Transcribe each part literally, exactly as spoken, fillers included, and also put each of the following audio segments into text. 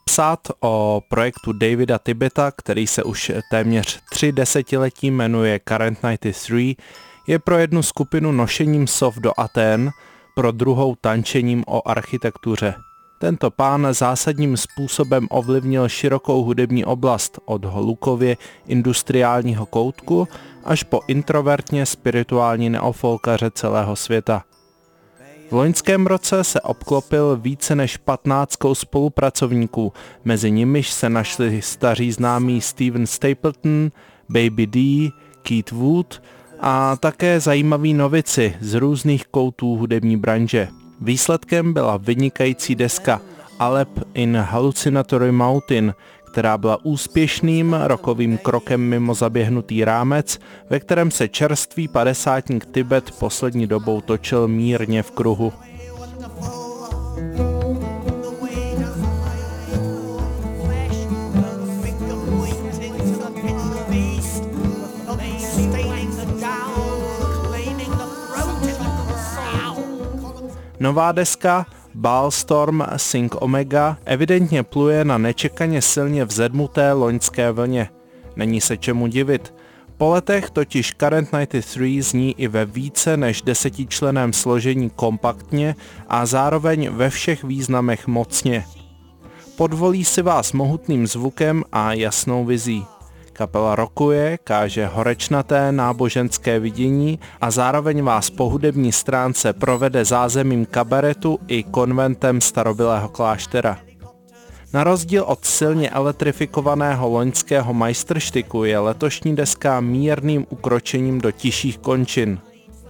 Psát o projektu Davida Tibbetta, který se už téměř tři desetiletí jmenuje Current devadesát tři, je pro jednu skupinu nošením sov do Athén, pro druhou tančením o architektuře. Tento pán zásadním způsobem ovlivnil širokou hudební oblast od hlukově industriálního koutku až po introvertně spirituální neofolkaře celého světa. V loňském roce se obklopil více než patnáctkou spolupracovníků, mezi nimiž se našli staří známí Steven Stapleton, Baby D, Keith Wood a také zajímaví novici z různých koutů hudební branže. Výsledkem byla vynikající deska Alep in Hallucinatory Mountain, která byla úspěšným rokovým krokem mimo zaběhnutý rámec, ve kterém se čerstvý padesátník Tibbett poslední dobou točil mírně v kruhu. Nová deska Ballstorm Sing Omega evidentně pluje na nečekaně silně vzedmuté loňské vlně. Není se čemu divit. Po letech totiž Current devadesát tři zní i ve více než desetičlenném složení kompaktně a zároveň ve všech významech mocně. Podvolí si vás mohutným zvukem a jasnou vizí. Kapela rockuje, káže horečnaté náboženské vidění a zároveň vás po hudební stránce provede zázemím kabaretu i konventem starobylého kláštera. Na rozdíl od silně elektrifikovaného loňského majstrštyku je letošní deska mírným ukročením do tiších končin.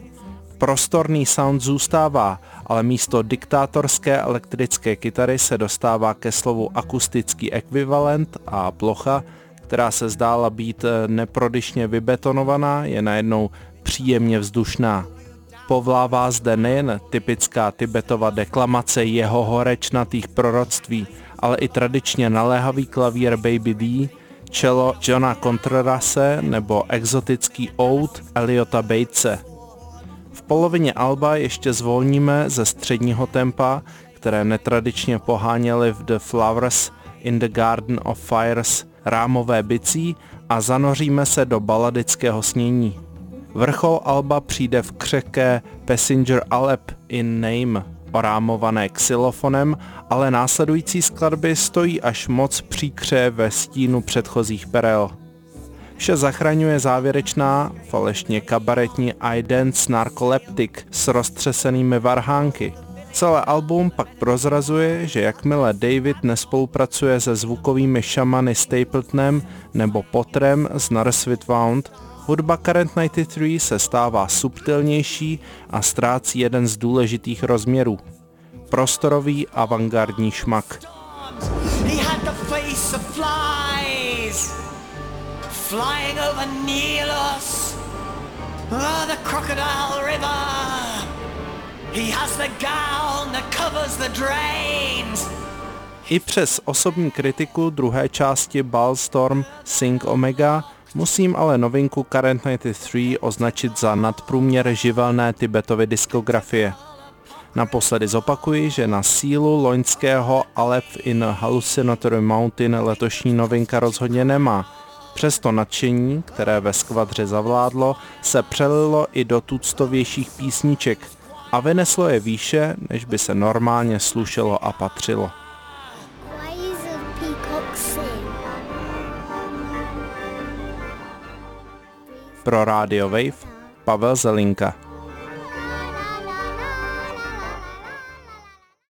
Prostorný sound zůstává, ale místo diktátorské elektrické kytary se dostává ke slovu akustický ekvivalent a plocha, která se zdála být neprodyšně vybetonovaná, je najednou příjemně vzdušná. Povlává zde nejen typická Tibbettova deklamace jeho horečnatých proroctví, ale i tradičně naléhavý klavír Baby D, cello Johna Contrarase nebo exotický oud Eliota Batese. V polovině alba ještě zvolníme ze středního tempa, které netradičně poháněly v The Flowers in the Garden of Fires rámové bicí a zanoříme se do baladického snění. Vrchol alba přijde v křehké Passenger Alep in Name, orámované xylofonem, ale následující skladby stojí až moc příkře ve stínu předchozích perel. Vše zachraňuje závěrečná, falešně kabaretní I Dance Narcoleptic s roztřesenými varhánky. Celé album pak prozrazuje, že jakmile David nespolupracuje se zvukovými šamany Stapletonem nebo Potterem z Nurse with Wound, hudba Current devadesát tři se stává subtilnější a ztrácí jeden z důležitých rozměrů. Prostorový avantgardní šmak. I přes osobní kritiku druhé části Ballstorm Sing Omega musím ale novinku Current devadesát tři označit za nadprůměr živelné Tibbettovy diskografie. Naposledy zopakuji, že na sílu loňského Alep in Hallucinatory Mountain letošní novinka rozhodně nemá. Přesto nadšení, které ve skvadře zavládlo, se přelilo i do tuctovějších písniček a vyneslo je výše, než by se normálně slušelo a patřilo. Pro Radio Wave Pavel Zelinka.